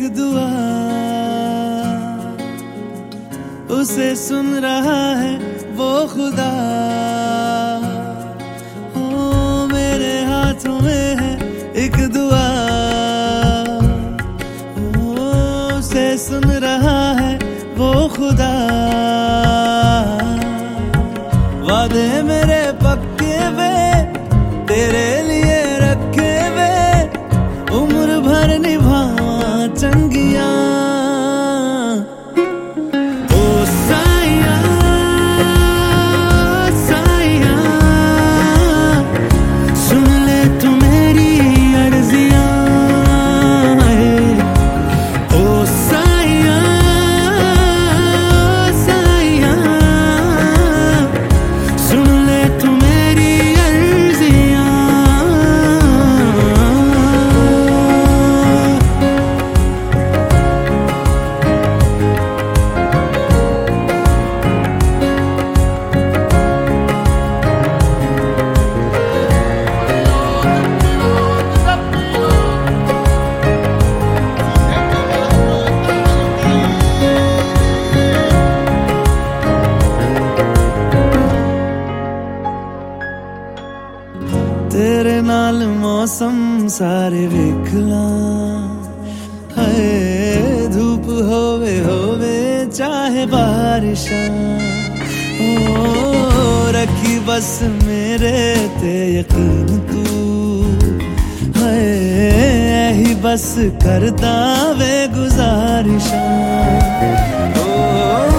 दुआ उसे सुन रहा है वो खुदा। ओ मेरे हाथों में है एक दुआ, ओ उसे सुन रहा है वो खुदा। वादे मेरे पक्के वे तेरे लिए रखे वे, उम्र भर निभावा चंगिया। ओ साइया साइया सुन ले तू मेरी अर्जियां। ओ साइया साइया सुन ले तू मेरी अर्जियां। तेरे नाल मौसम सारे वेख ला, है धूप होवे होवे चाहे बारिशां। ओ रखी बस मेरे ते यकीन तू, है ही बस करदा वे गुजारिशां। ओ